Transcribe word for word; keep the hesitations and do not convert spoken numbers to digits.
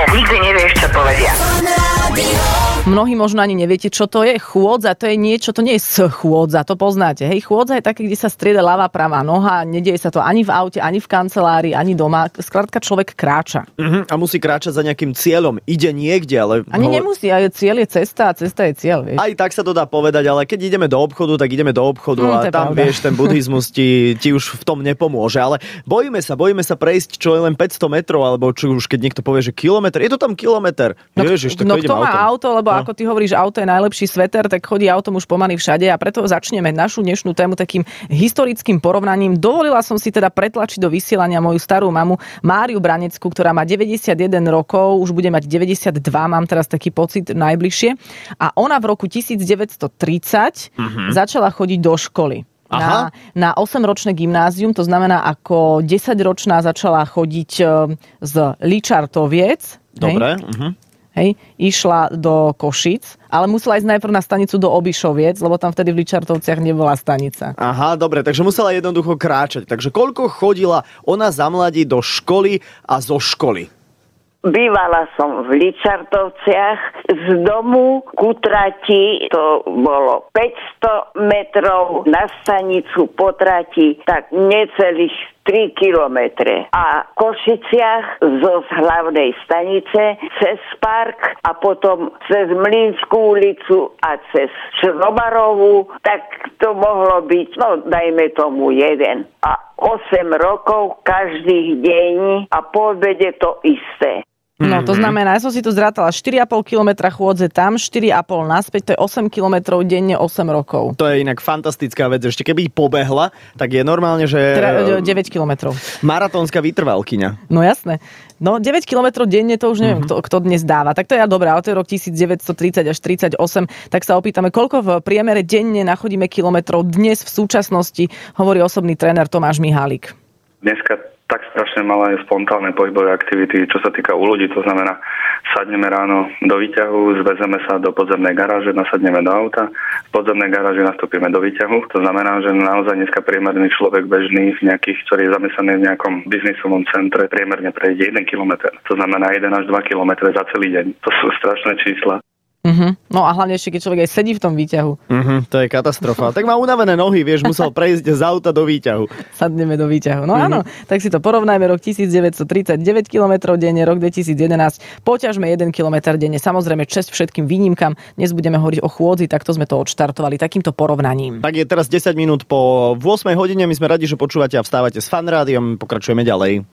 nikdy nevieš, čo povedia. Mnohí možno ani neviete, čo to je. Chôdza, to je niečo, to nie je schôdza, to poznáte. Hej, chôdza je také, kde sa strieda ľavá, pravá noha, nedieje sa to ani v aute, ani v kancelárii, ani doma. Skrátka človek kráča. Uh-huh. A musí kráčať za nejakým cieľom. Ide niekde, ale... Ani ho... nemusí, aj cieľ je cesta a cesta je cieľ, vieš. Aj tak sa to dá povedať, ale keď ideme do obchodu, tak ideme do obchodu mm, a tam, pravda. Vieš, ten buddhizmus ti, ti už v tom nepomôže. Ale bojíme sa, bojíme sa prejsť čo je len päťsto metrov, alebo čo už keď niekto povie, že kilometr. Je to tam kilometr. No, Ježiš, tak no to kto má autom. auto, lebo no. ako ty hovoríš, auto je najlepší sveter, tak chodí autom už pomaly všade a preto začneme našu dnešnú tému takým historickým porovnaním. Dovolila som si teda pretlačiť do vysielania moju starú mamu Máriu Braneckú, ktorá má deväťdesiatjeden rokov, už bude mať deväťdesiatdva, mám teraz taký pocit najbližšie. A ona v roku devätnásťtridsať uh-huh. začala chodiť do školy. Na, na osemročné gymnázium, to znamená ako desaťročná začala chodiť z Ličartoviec. Dobre. Hej? Uh-huh. Hej, išla do Košic, ale musela ísť najprv na stanicu do Obišoviec, lebo tam vtedy v Ličartovciach nebola stanica. Aha, dobre, takže musela jednoducho kráčať. Takže koľko chodila ona za mladí do školy a zo školy? Bývala som v Ličartovciach, z domu ku trati, to bolo päťsto metrov, na stanicu po trati, tak necelých tri kilometre. A v Košiciach zo hlavnej stanice cez park a potom cez Mlynskú ulicu a cez Šrobarovú, tak to mohlo byť, no dajme tomu jeden. A osem rokov každý deň a po obede to isté. No to znamená, ja som si tu zrátala štyri a pol kilometra chôdze tam, štyri a pol naspäť, to je osem kilometrov denne, osem rokov. To je inak fantastická vec. Ešte keby pobehla, tak je normálne, že... Teda deväť kilometrov. Maratónska vytrvalkyňa. No jasné. No deväť kilometrov denne, to už neviem, mm-hmm. kto, kto dnes dáva. Tak to je dobré, ale to je rok devätnásťtridsať až tridsaťosem. Tak sa opýtame, koľko v priemere denne nachodíme kilometrov dnes v súčasnosti, hovorí osobný tréner Tomáš Mihálik. Dneska tak strašne malé spontánne pohybové aktivity, čo sa týka u ľudí, to znamená, sadneme ráno do výťahu, zvezeme sa do podzemnej garáže, nasadneme do auta, z podzemnej garáže nastúpime do výťahu, to znamená, že naozaj dneska priemerný človek bežný v nejakých, ktorý je zamestnaný v nejakom biznisovom centre, priemerne prejde jeden kilometr, to znamená jeden až dva kilometre za celý deň. To sú strašné čísla. Uh-huh. No a hlavne ešte, keď človek aj sedí v tom výťahu. Uh-huh, to je katastrofa. Tak má unavené nohy, vieš, musel prejsť z auta do výťahu. Sadneme do výťahu. No uh-huh. áno, tak si to porovnajme. Rok devätnásťtridsať deväť kilometrov denne, rok dvetisícjedenásť. Poťažme jeden kilometr denne. Samozrejme, česť všetkým výnimkám. Dnes budeme hovoriť o chôdzi, takto sme to odštartovali takýmto porovnaním. Tak je teraz desať minút po ôsmej hodine. My sme radi, že počúvate a vstávate s Fan Rádiom. Pokračujeme ďalej.